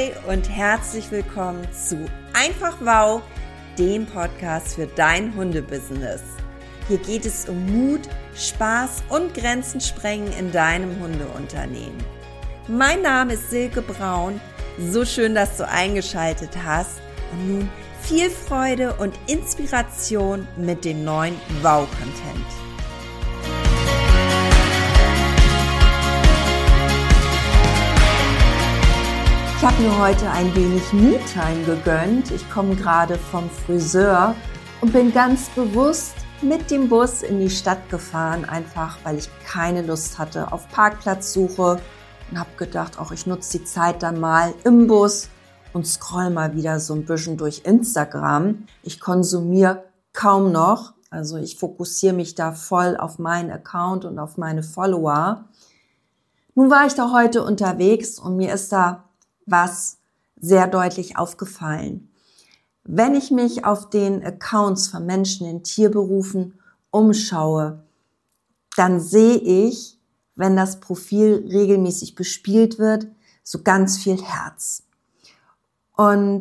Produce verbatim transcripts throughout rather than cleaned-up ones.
Hi und herzlich willkommen zu Einfach Wow, dem Podcast für dein Hundebusiness. Hier geht es um Mut, Spaß und Grenzen sprengen in deinem Hundeunternehmen. Mein Name ist Silke Braun. So schön, dass du eingeschaltet hast. Und nun viel Freude und Inspiration mit dem neuen Wow-Content. Ich habe mir heute ein wenig Me-Time gegönnt. Ich komme gerade vom Friseur und bin ganz bewusst mit dem Bus in die Stadt gefahren, einfach weil ich keine Lust hatte auf Parkplatzsuche und habe gedacht, auch ich nutze die Zeit dann mal im Bus und scroll mal wieder so ein bisschen durch Instagram. Ich konsumiere kaum noch, also ich fokussiere mich da voll auf meinen Account und auf meine Follower. Nun war ich da heute unterwegs und mir ist da was sehr deutlich aufgefallen. Wenn ich mich auf den Accounts von Menschen in Tierberufen umschaue, dann sehe ich, wenn das Profil regelmäßig bespielt wird, so ganz viel Herz. Und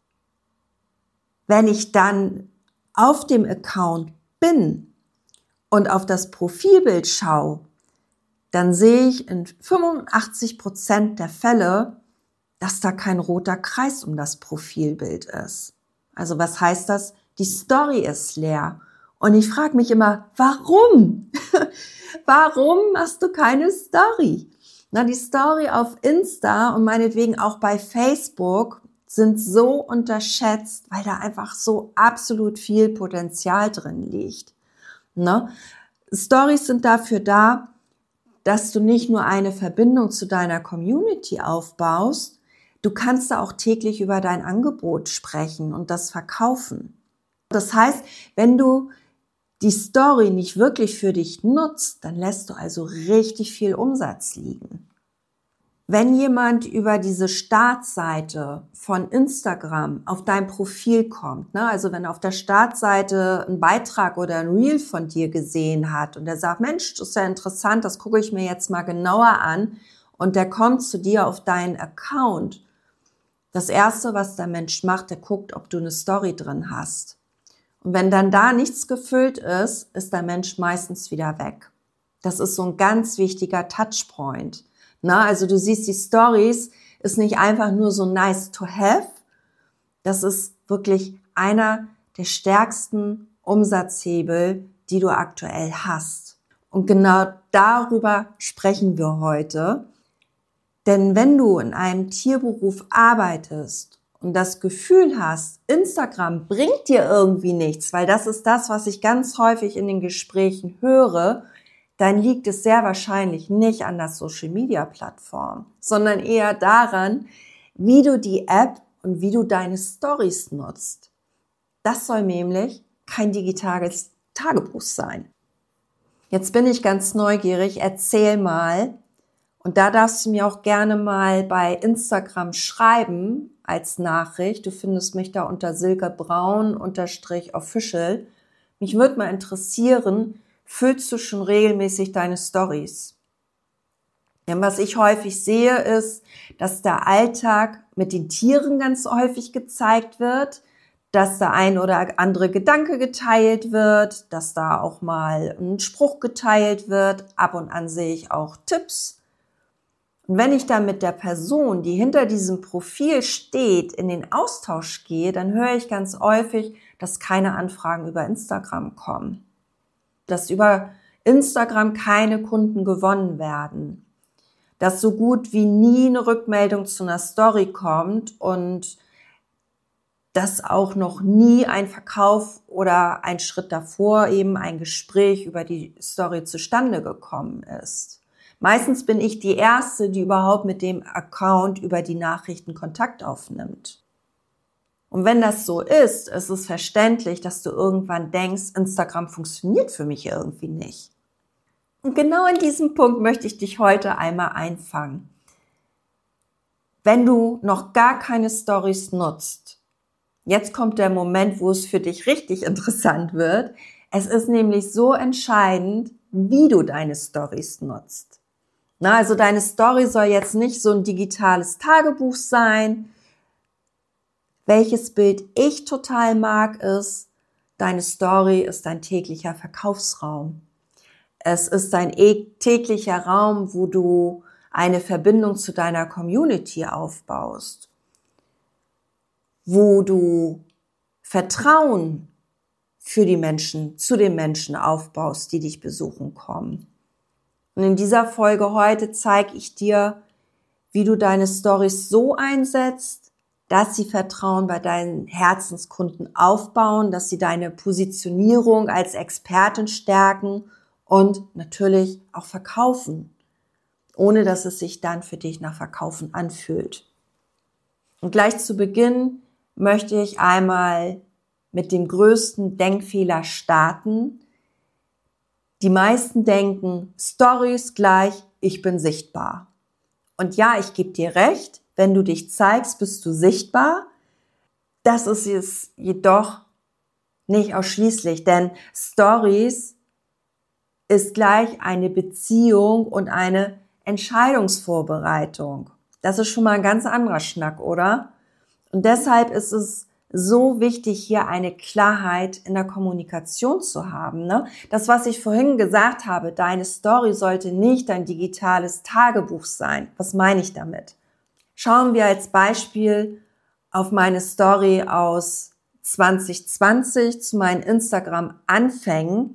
wenn ich dann auf dem Account bin und auf das Profilbild schaue, dann sehe ich in fünfundachtzig Prozent der Fälle, dass da kein roter Kreis um das Profilbild ist. Also was heißt das? Die Story ist leer. Und ich frage mich immer, warum? Warum machst du keine Story? Na, die Story auf Insta und meinetwegen auch bei Facebook sind so unterschätzt, weil da einfach so absolut viel Potenzial drin liegt. Ne? Stories sind dafür da, dass du nicht nur eine Verbindung zu deiner Community aufbaust, du kannst da auch täglich über dein Angebot sprechen und das verkaufen. Das heißt, wenn du die Story nicht wirklich für dich nutzt, dann lässt du also richtig viel Umsatz liegen. Wenn jemand über diese Startseite von Instagram auf dein Profil kommt, ne, also wenn er auf der Startseite einen Beitrag oder ein Reel von dir gesehen hat und er sagt, Mensch, das ist ja interessant, das gucke ich mir jetzt mal genauer an und der kommt zu dir auf deinen Account. Das Erste, was der Mensch macht, der guckt, ob du eine Story drin hast. Und wenn dann da nichts gefüllt ist, ist der Mensch meistens wieder weg. Das ist so ein ganz wichtiger Touchpoint. Na, also du siehst, die Stories ist nicht einfach nur so nice to have. Das ist wirklich einer der stärksten Umsatzhebel, die du aktuell hast. Und genau darüber sprechen wir heute. Denn wenn du in einem Tierberuf arbeitest und das Gefühl hast, Instagram bringt dir irgendwie nichts, weil das ist das, was ich ganz häufig in den Gesprächen höre, dann liegt es sehr wahrscheinlich nicht an der Social-Media-Plattform, sondern eher daran, wie du die App und wie du deine Stories nutzt. Das soll nämlich kein digitales Tagebuch sein. Jetzt bin ich ganz neugierig, erzähl mal, und da darfst du mir auch gerne mal bei Instagram schreiben als Nachricht. Du findest mich da unter silkebraun unterstrich official. Mich würde mal interessieren, füllst du schon regelmäßig deine Stories? Denn was ich häufig sehe, ist, dass der Alltag mit den Tieren ganz häufig gezeigt wird, dass da ein oder andere Gedanke geteilt wird, dass da auch mal ein Spruch geteilt wird. Ab und an sehe ich auch Tipps. Und wenn ich dann mit der Person, die hinter diesem Profil steht, in den Austausch gehe, dann höre ich ganz häufig, dass keine Anfragen über Instagram kommen. Dass über Instagram keine Kunden gewonnen werden. Dass so gut wie nie eine Rückmeldung zu einer Story kommt und dass auch noch nie ein Verkauf oder ein Schritt davor eben ein Gespräch über die Story zustande gekommen ist. Meistens bin ich die Erste, die überhaupt mit dem Account über die Nachrichten Kontakt aufnimmt. Und wenn das so ist, ist es verständlich, dass du irgendwann denkst, Instagram funktioniert für mich irgendwie nicht. Und genau in diesem Punkt möchte ich dich heute einmal einfangen. Wenn du noch gar keine Stories nutzt, jetzt kommt der Moment, wo es für dich richtig interessant wird. Es ist nämlich so entscheidend, wie du deine Stories nutzt. Na, also deine Story soll jetzt nicht so ein digitales Tagebuch sein. Welches Bild ich total mag, ist, deine Story ist dein täglicher Verkaufsraum. Es ist dein täglicher Raum, wo du eine Verbindung zu deiner Community aufbaust, wo du Vertrauen für die Menschen, zu den Menschen aufbaust, die dich besuchen kommen. Und in dieser Folge heute zeige ich dir, wie du deine Storys so einsetzt, dass sie Vertrauen bei deinen Herzenskunden aufbauen, dass sie deine Positionierung als Expertin stärken und natürlich auch verkaufen, ohne dass es sich dann für dich nach Verkaufen anfühlt. Und gleich zu Beginn möchte ich einmal mit dem größten Denkfehler starten. Die meisten denken, Stories gleich, ich bin sichtbar. Und ja, ich gebe dir recht, wenn du dich zeigst, bist du sichtbar. Das ist es jedoch nicht ausschließlich, denn Stories ist gleich eine Beziehung und eine Entscheidungsvorbereitung. Das ist schon mal ein ganz anderer Schnack, oder? Und deshalb ist es so wichtig, hier eine Klarheit in der Kommunikation zu haben. Ne? Das, was ich vorhin gesagt habe, deine Story sollte nicht dein digitales Tagebuch sein. Was meine ich damit? Schauen wir als Beispiel auf meine Story aus zwanzig zwanzig zu meinen Instagram-Anfängen.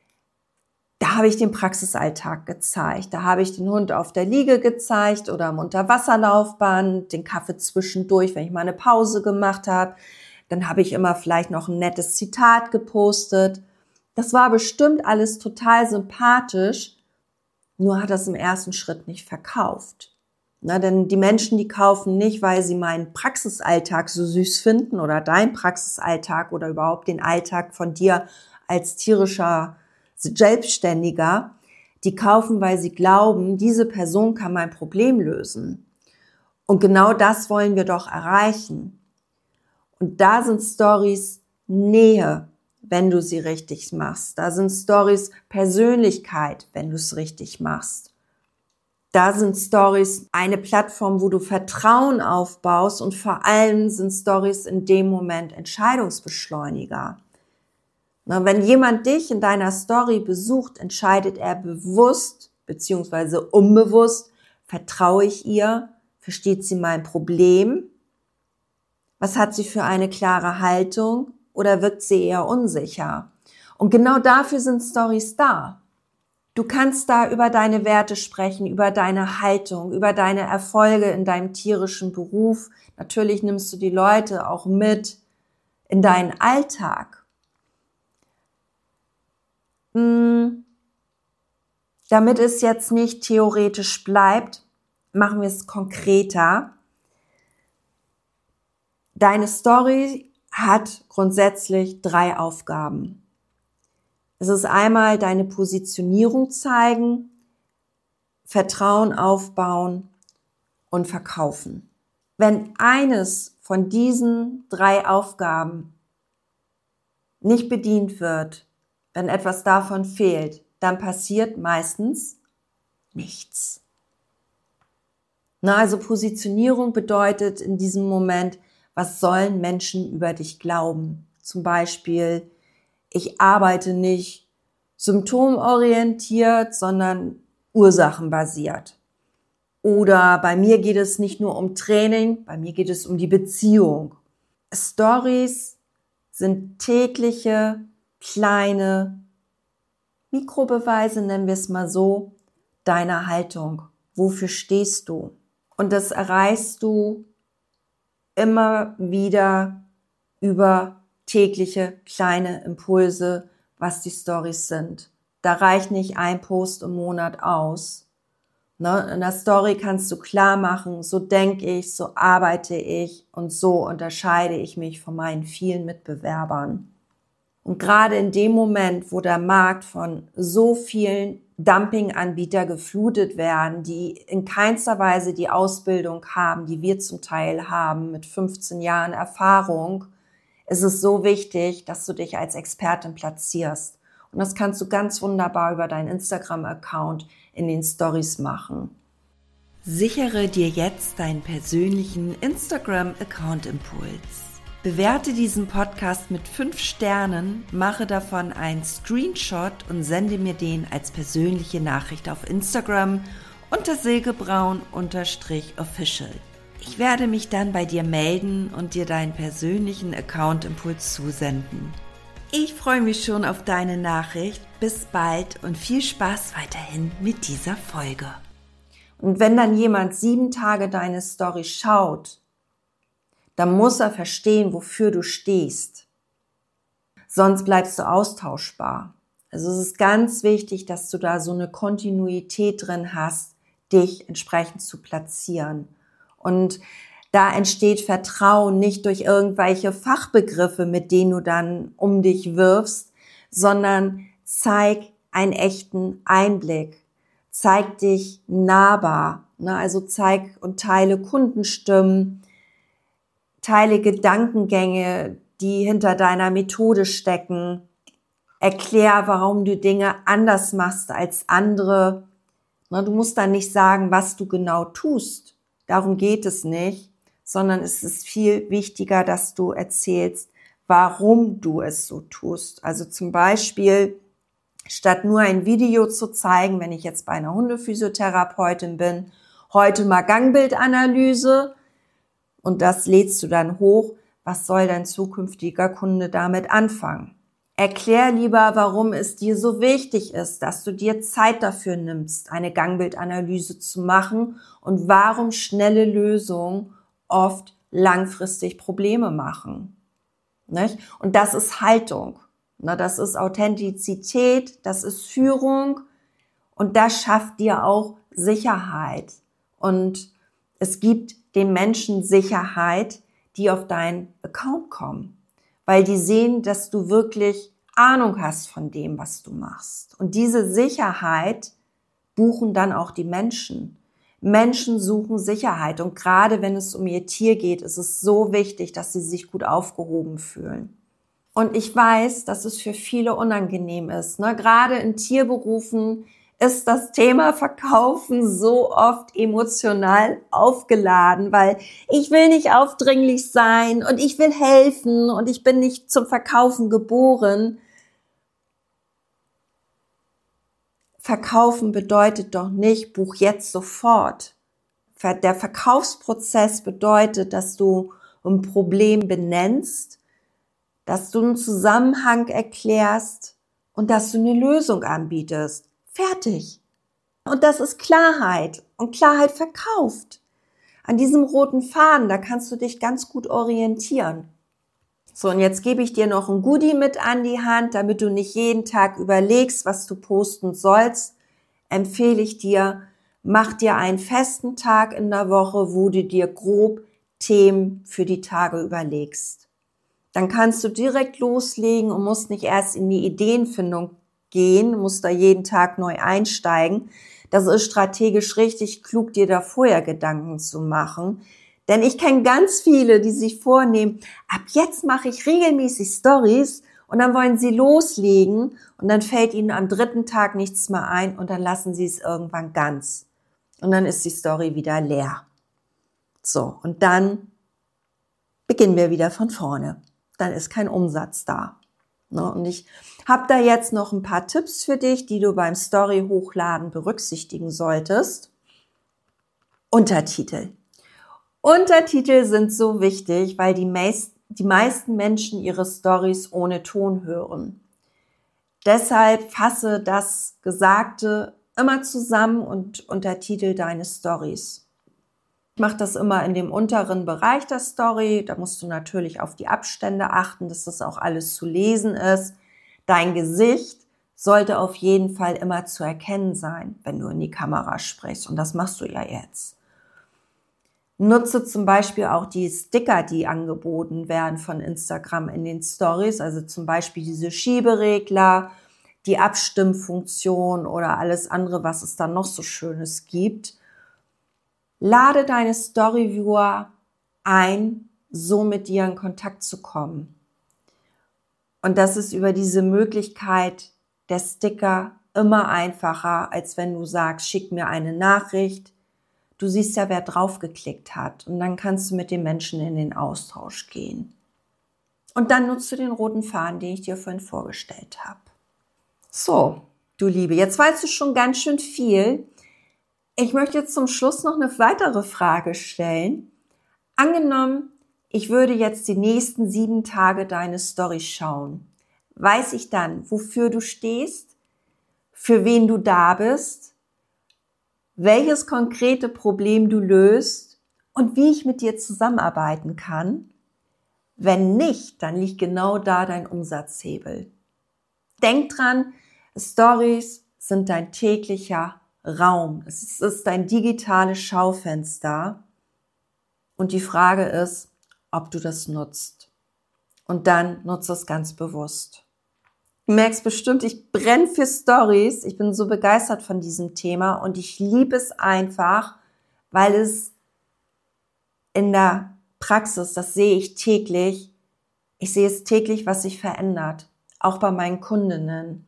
Da habe ich den Praxisalltag gezeigt. Da habe ich den Hund auf der Liege gezeigt oder am Unterwasserlaufband, den Kaffee zwischendurch, wenn ich mal eine Pause gemacht habe. Dann habe ich immer vielleicht noch ein nettes Zitat gepostet. Das war bestimmt alles total sympathisch, nur hat das im ersten Schritt nicht verkauft. Na, denn die Menschen, die kaufen nicht, weil sie meinen Praxisalltag so süß finden oder deinen Praxisalltag oder überhaupt den Alltag von dir als tierischer Selbstständiger. Die kaufen, weil sie glauben, diese Person kann mein Problem lösen. Und genau das wollen wir doch erreichen. Und da sind Stories Nähe, wenn du sie richtig machst. Da sind Stories Persönlichkeit, wenn du es richtig machst. Da sind Stories eine Plattform, wo du Vertrauen aufbaust und vor allem sind Stories in dem Moment Entscheidungsbeschleuniger. Na, wenn jemand dich in deiner Story besucht, entscheidet er bewusst bzw. unbewusst, vertraue ich ihr, versteht sie mein Problem? Was hat sie für eine klare Haltung oder wirkt sie eher unsicher? Und genau dafür sind Stories da. Du kannst da über deine Werte sprechen, über deine Haltung, über deine Erfolge in deinem tierischen Beruf. Natürlich nimmst du die Leute auch mit in deinen Alltag. Hm. Damit es jetzt nicht theoretisch bleibt, machen wir es konkreter. Deine Story hat grundsätzlich drei Aufgaben. Es ist einmal deine Positionierung zeigen, Vertrauen aufbauen und verkaufen. Wenn eines von diesen drei Aufgaben nicht bedient wird, wenn etwas davon fehlt, dann passiert meistens nichts. Na, also Positionierung bedeutet in diesem Moment, was sollen Menschen über dich glauben? Zum Beispiel, ich arbeite nicht symptomorientiert, sondern ursachenbasiert. Oder bei mir geht es nicht nur um Training, bei mir geht es um die Beziehung. Stories sind tägliche, kleine Mikrobeweise, nennen wir es mal so, deiner Haltung. Wofür stehst du? Und das erreichst du immer wieder über tägliche kleine Impulse, was die Storys sind. Da reicht nicht ein Post im Monat aus. Ne? In der Story kannst du klar machen, so denke ich, so arbeite ich und so unterscheide ich mich von meinen vielen Mitbewerbern. Und gerade in dem Moment, wo der Markt von so vielen Dumpinganbieter geflutet werden, die in keinster Weise die Ausbildung haben, die wir zum Teil haben mit fünfzehn Jahren Erfahrung, ist es so wichtig, dass du dich als Expertin platzierst. Und das kannst du ganz wunderbar über deinen Instagram-Account in den Stories machen. Sichere dir jetzt deinen persönlichen Instagram-Account-Impuls. Bewerte diesen Podcast mit fünf Sternen, mache davon einen Screenshot und sende mir den als persönliche Nachricht auf Instagram unter silkebraun-official. Ich werde mich dann bei dir melden und dir deinen persönlichen Account-Impuls zusenden. Ich freue mich schon auf deine Nachricht. Bis bald und viel Spaß weiterhin mit dieser Folge. Und wenn dann jemand sieben Tage deine Story schaut, dann muss er verstehen, wofür du stehst. Sonst bleibst du austauschbar. Also es ist ganz wichtig, dass du da so eine Kontinuität drin hast, dich entsprechend zu platzieren. Und da entsteht Vertrauen nicht durch irgendwelche Fachbegriffe, mit denen du dann um dich wirfst, sondern zeig einen echten Einblick. Zeig dich nahbar, ne? Also zeig und teile Kundenstimmen, teile Gedankengänge, die hinter deiner Methode stecken. Erklär, warum du Dinge anders machst als andere. Ne? Du musst dann nicht sagen, was du genau tust. Darum geht es nicht, sondern es ist viel wichtiger, dass du erzählst, warum du es so tust. Also zum Beispiel, statt nur ein Video zu zeigen, wenn ich jetzt bei einer Hundephysiotherapeutin bin, heute mal Gangbildanalyse und das lädst du dann hoch, was soll dein zukünftiger Kunde damit anfangen? Erklär lieber, warum es dir so wichtig ist, dass du dir Zeit dafür nimmst, eine Gangbildanalyse zu machen und warum schnelle Lösungen oft langfristig Probleme machen. Nicht? Und das ist Haltung. Na, das ist Authentizität, das ist Führung und das schafft dir auch Sicherheit. Und es gibt den Menschen Sicherheit, die auf deinen Account kommen, weil die sehen, dass du wirklich Ahnung hast von dem, was du machst. Und diese Sicherheit buchen dann auch die Menschen. Menschen suchen Sicherheit und gerade wenn es um ihr Tier geht, ist es so wichtig, dass sie sich gut aufgehoben fühlen. Und ich weiß, dass es für viele unangenehm ist. Ne? Gerade in Tierberufen ist das Thema Verkaufen so oft emotional aufgeladen, weil ich will nicht aufdringlich sein und ich will helfen und ich bin nicht zum Verkaufen geboren. Verkaufen bedeutet doch nicht, buch jetzt sofort. Der Verkaufsprozess bedeutet, dass du ein Problem benennst, dass du einen Zusammenhang erklärst und dass du eine Lösung anbietest. Fertig. Und das ist Klarheit. Und Klarheit verkauft. An diesem roten Faden, da kannst du dich ganz gut orientieren. So, und jetzt gebe ich dir noch ein Goodie mit an die Hand, damit du nicht jeden Tag überlegst, was du posten sollst. Empfehle ich dir, mach dir einen festen Tag in der Woche, wo du dir grob Themen für die Tage überlegst. Dann kannst du direkt loslegen und musst nicht erst in die Ideenfindung gehen, musst da jeden Tag neu einsteigen. Das ist strategisch richtig klug, dir da vorher Gedanken zu machen. Denn ich kenne ganz viele, die sich vornehmen, ab jetzt mache ich regelmäßig Stories und dann wollen sie loslegen und dann fällt ihnen am dritten Tag nichts mehr ein und dann lassen sie es irgendwann ganz. Und dann ist die Story wieder leer. So, und dann beginnen wir wieder von vorne. Dann ist kein Umsatz da. Und ich habe da jetzt noch ein paar Tipps für dich, die du beim Story-Hochladen berücksichtigen solltest. Untertitel. Untertitel sind so wichtig, weil die, meist, die meisten Menschen ihre Stories ohne Ton hören. Deshalb fasse das Gesagte immer zusammen und untertitel deine Stories. Ich mache das immer in dem unteren Bereich der Story. Da musst du natürlich auf die Abstände achten, dass das auch alles zu lesen ist. Dein Gesicht sollte auf jeden Fall immer zu erkennen sein, wenn du in die Kamera sprichst. Und das machst du ja jetzt. Nutze zum Beispiel auch die Sticker, die angeboten werden von Instagram in den Stories. Also zum Beispiel diese Schieberegler, die Abstimmfunktion oder alles andere, was es dann noch so Schönes gibt. Lade deine Storyviewer ein, so mit dir in Kontakt zu kommen. Und das ist über diese Möglichkeit der Sticker immer einfacher, als wenn du sagst, schick mir eine Nachricht. Du siehst ja, wer draufgeklickt hat und dann kannst du mit den Menschen in den Austausch gehen. Und dann nutzt du den roten Faden, den ich dir vorhin vorgestellt habe. So, du Liebe, jetzt weißt du schon ganz schön viel. Ich möchte jetzt zum Schluss noch eine weitere Frage stellen. Angenommen, ich würde jetzt die nächsten sieben Tage deine Story schauen. Weiß ich dann, wofür du stehst, für wen du da bist, welches konkrete Problem du löst und wie ich mit dir zusammenarbeiten kann? Wenn nicht, dann liegt genau da dein Umsatzhebel. Denk dran, Stories sind dein täglicher Raum. Es ist dein digitales Schaufenster. Und die Frage ist, ob du das nutzt. Und dann nutze es ganz bewusst. Du merkst bestimmt, ich brenne für Stories. Ich bin so begeistert von diesem Thema und ich liebe es einfach, weil es in der Praxis, das sehe ich täglich, ich sehe es täglich, was sich verändert, auch bei meinen Kundinnen.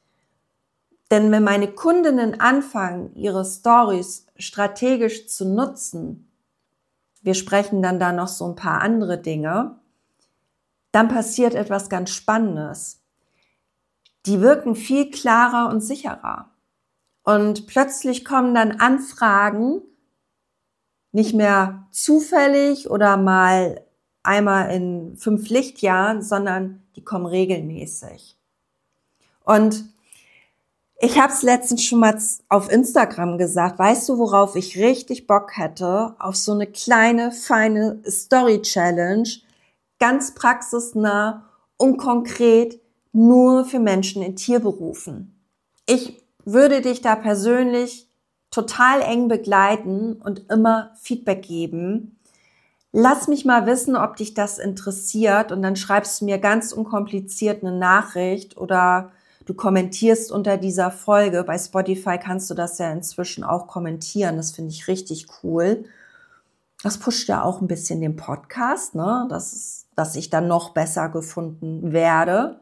Denn wenn meine Kundinnen anfangen, ihre Stories strategisch zu nutzen, wir sprechen dann da noch so ein paar andere Dinge, dann passiert etwas ganz Spannendes. Die wirken viel klarer und sicherer. Und plötzlich kommen dann Anfragen, nicht mehr zufällig oder mal einmal in fünf Lichtjahren, sondern die kommen regelmäßig. Und ich habe es letztens schon mal auf Instagram gesagt, weißt du, worauf ich richtig Bock hätte? Auf so eine kleine, feine Story-Challenge, ganz praxisnah und konkret, nur für Menschen in Tierberufen. Ich würde dich da persönlich total eng begleiten und immer Feedback geben. Lass mich mal wissen, ob dich das interessiert und dann schreibst du mir ganz unkompliziert eine Nachricht oder du kommentierst unter dieser Folge. Bei Spotify kannst du das ja inzwischen auch kommentieren. Das finde ich richtig cool. Das pusht ja auch ein bisschen den Podcast, ne? Das ist, dass ich dann noch besser gefunden werde.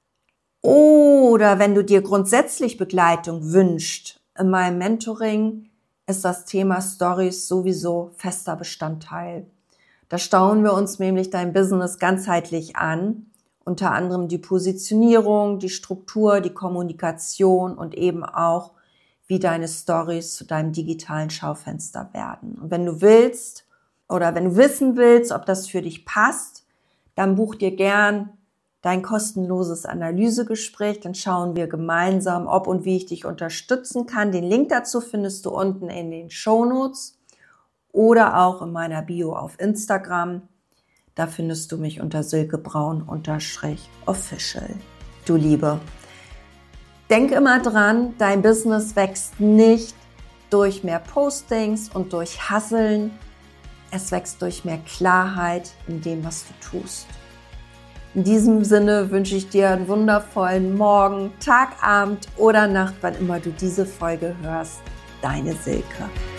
Oder wenn du dir grundsätzlich Begleitung wünschst, in meinem Mentoring ist das Thema Stories sowieso fester Bestandteil. Da schauen wir uns nämlich dein Business ganzheitlich an, unter anderem die Positionierung, die Struktur, die Kommunikation und eben auch, wie deine Stories zu deinem digitalen Schaufenster werden. Und wenn du willst oder wenn du wissen willst, ob das für dich passt, dann buch dir gern dein kostenloses Analysegespräch, dann schauen wir gemeinsam, ob und wie ich dich unterstützen kann. Den Link dazu findest du unten in den Shownotes oder auch in meiner Bio auf Instagram. Da findest du mich unter silkebraun official. Du Liebe, denk immer dran, dein Business wächst nicht durch mehr Postings und durch Hasseln. Es wächst durch mehr Klarheit in dem, was du tust. In diesem Sinne wünsche ich dir einen wundervollen Morgen, Tag, Abend oder Nacht, wann immer du diese Folge hörst. Deine Silke.